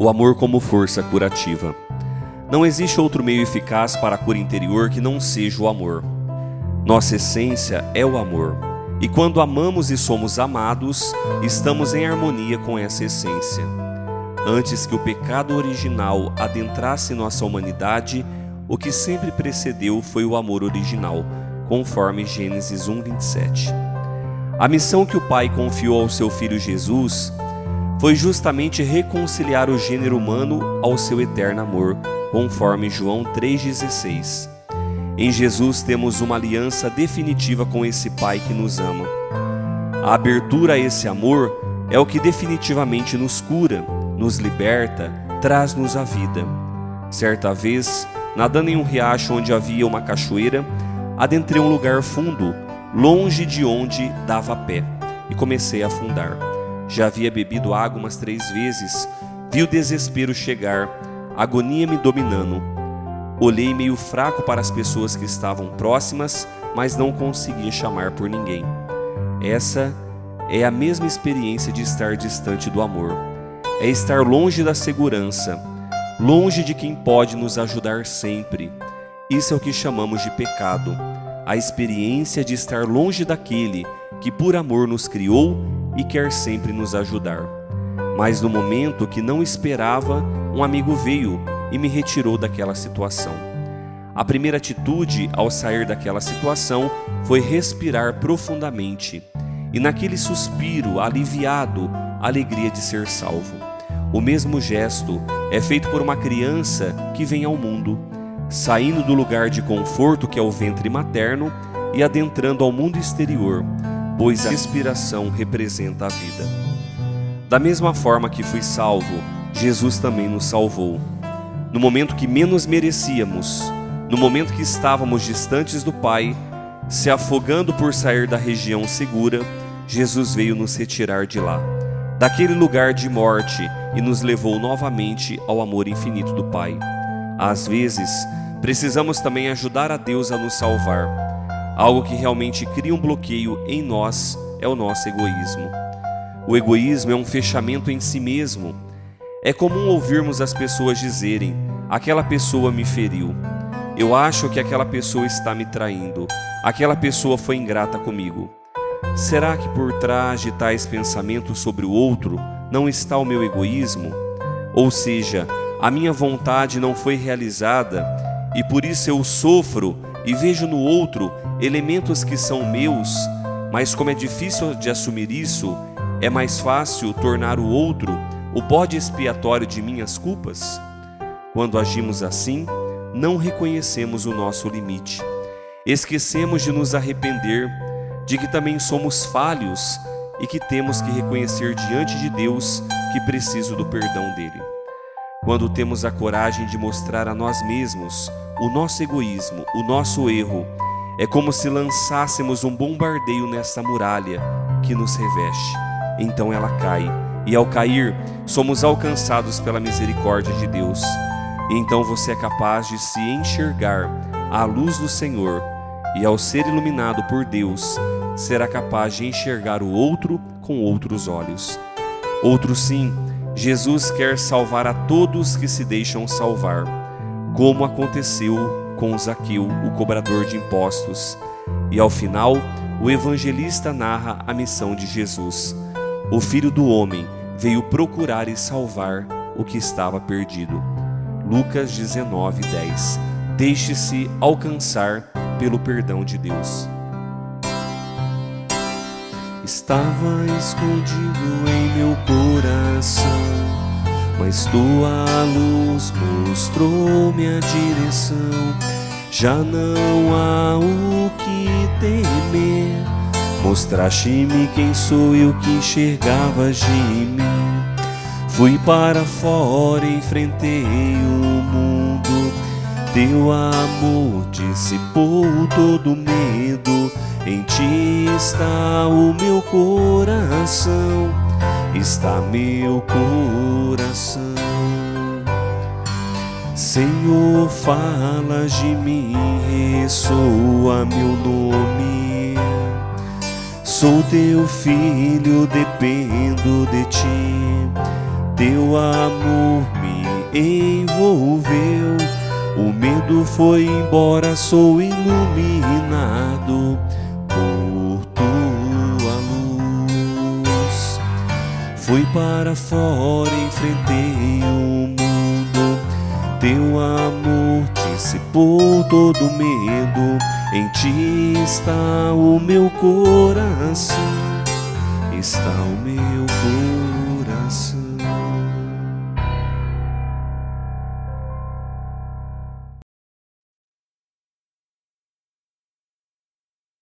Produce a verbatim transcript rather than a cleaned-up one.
O amor como força curativa. Não existe outro meio eficaz para a cura interior que não seja o amor. Nossa essência é o amor, e quando amamos e somos amados, estamos em harmonia com essa essência. Antes que o pecado original adentrasse nossa humanidade, o que sempre precedeu foi o amor original, conforme Gênesis um, vinte e sete. A missão que o Pai confiou ao seu Filho Jesus foi justamente reconciliar o gênero humano ao seu eterno amor, conforme João três, dezesseis. Em Jesus temos uma aliança definitiva com esse Pai que nos ama. A abertura a esse amor é o que definitivamente nos cura, nos liberta, traz-nos a vida. Certa vez, nadando em um riacho onde havia uma cachoeira, adentrei um lugar fundo, longe de onde dava pé, e comecei a afundar. Já havia bebido água umas três vezes, vi o desespero chegar, a agonia me dominando. Olhei meio fraco para as pessoas que estavam próximas, mas não conseguia chamar por ninguém. Essa é a mesma experiência de estar distante do amor. É estar longe da segurança, longe de quem pode nos ajudar sempre. Isso é o que chamamos de pecado. A experiência de estar longe daquele que por amor nos criou e quer sempre nos ajudar. Mas no momento que não esperava, um amigo veio e me retirou daquela situação. A primeira atitude ao sair daquela situação foi respirar profundamente, e naquele suspiro aliviado, a alegria de ser salvo. O mesmo gesto é feito por uma criança que vem ao mundo, saindo do lugar de conforto que é o ventre materno e adentrando ao mundo exterior, pois a respiração representa a vida. Da mesma forma que fui salvo, Jesus também nos salvou. No momento que menos merecíamos, no momento que estávamos distantes do Pai, se afogando por sair da região segura, Jesus veio nos retirar de lá, daquele lugar de morte, e nos levou novamente ao amor infinito do Pai. Às vezes, precisamos também ajudar a Deus a nos salvar. Algo que realmente cria um bloqueio em nós é o nosso egoísmo. O egoísmo é um fechamento em si mesmo. É comum ouvirmos as pessoas dizerem: aquela pessoa me feriu, eu acho que aquela pessoa está me traindo, aquela pessoa foi ingrata comigo. Será que por trás de tais pensamentos sobre o outro não está o meu egoísmo? Ou seja, a minha vontade não foi realizada e por isso eu sofro e vejo no outro elementos que são meus, mas como é difícil de assumir isso, é mais fácil tornar o outro o bode expiatório de minhas culpas? Quando agimos assim, não reconhecemos o nosso limite. Esquecemos de nos arrepender, de que também somos falhos e que temos que reconhecer diante de Deus que preciso do perdão dele. Quando temos a coragem de mostrar a nós mesmos o nosso egoísmo, o nosso erro, é como se lançássemos um bombardeio nessa muralha que nos reveste. Então ela cai, e ao cair, somos alcançados pela misericórdia de Deus. E então você é capaz de se enxergar à luz do Senhor, e ao ser iluminado por Deus, será capaz de enxergar o outro com outros olhos. Outro sim, Jesus quer salvar a todos que se deixam salvar, como aconteceu com Zaqueu, o cobrador de impostos. E ao final, o evangelista narra a missão de Jesus. O Filho do Homem veio procurar e salvar o que estava perdido. Lucas dezenove, dez. Deixe-se alcançar pelo perdão de Deus. Estava escondido em meu coração, mas tua luz mostrou-me a direção. Já não há o que temer, mostraste-me quem sou eu que enxergavas de mim. Fui para fora, enfrentei o mundo, teu amor dissipou todo medo. Em ti está o meu coração, está meu coração. Senhor, falas de mim, ressoa meu nome. Sou teu filho, dependo de ti. teu amor me envolveu, o medo foi embora, sou iluminado por tua luz. Fui para fora, enfrentei o mundo, teu amor dissipou todo medo, em ti está o meu coração, está o meu